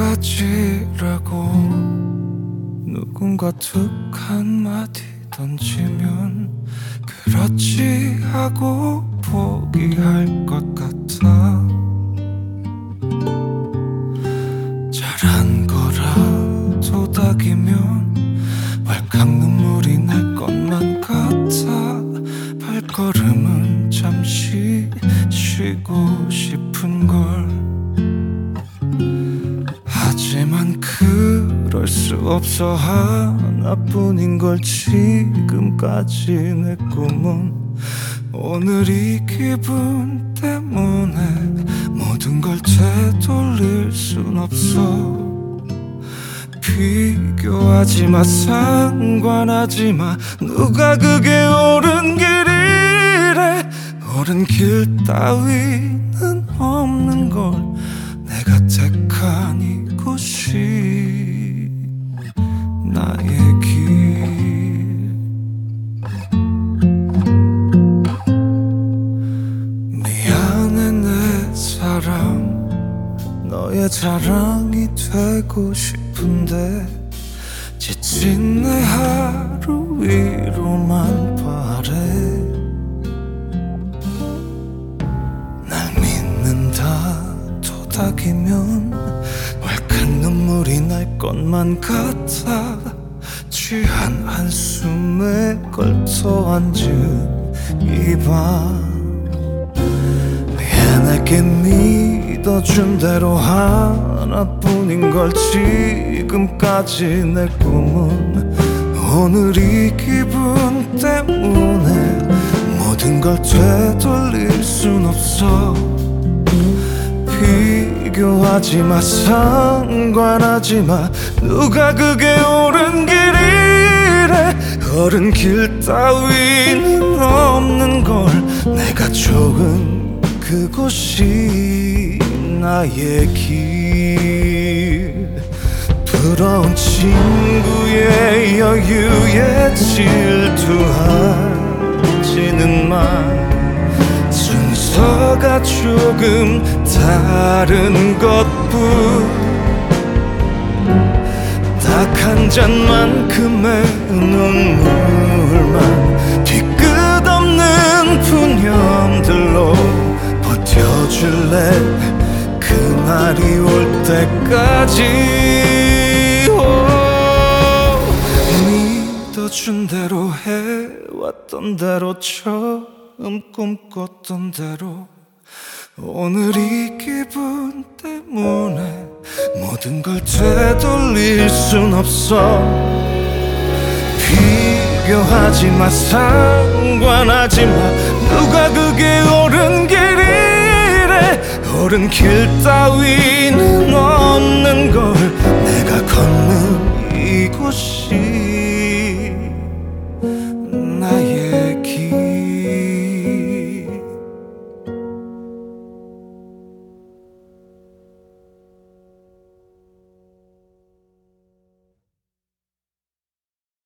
언제까지라고 누군가 툭 한마디 던지면 그렇지 하고 포기할 것 같아. 잘한 거라 도닥이면 왈칵 눈물이 날 것만 같아. 발걸음은 잠시 쉬고 싶은걸. 하지만 그럴 수 없어. 하나뿐인 걸 지금까지 내 꿈은. 오늘 이 기분 때문에 모든 걸 되돌릴 순 없어. 비교하지 마, 상관하지 마. 누가 그게 옳은 길이래. 옳은 길 따위는 없는 걸. 내가 택한 이곳이 나의 길. 미안해 내 사랑, 너의 자랑이 되고 싶은데 지친 내 하루 위로만 바래. 날 믿는다 도닥이면 왈칵 눈물이 날 것만 같아. 취한 한숨에 걸터 앉은 이 밤 왜 내게 믿어준 대로 하나뿐인 걸 지금까지 내 꿈은. 오늘 이 기분 때문에 모든 걸 되돌릴 순 없어. 비교하지 마, 상관하지 마. 누가 그게 옳은 길이래. 옳은 길 따위는 없는 걸. 내가 좋은 그곳이 나의 길. 부러운 친구의 여유에 질투하지는 마. 순서가 조금 다른 것뿐. 딱 한 잔만큼의 눈물만 뒤끝없는 푸념들로 버텨줄래. 그날이 올 때까지. 믿어준 대로 해왔던 대로 처음 꿈꿨던 대로. 오늘 이 기분 때문에 모든 걸 되돌릴 순 없어. 비교하지 마, 상관하지 마. 누가 그게 옳은 길이래. 옳은 길 따위는 없는 걸. 내가 걷는 이곳이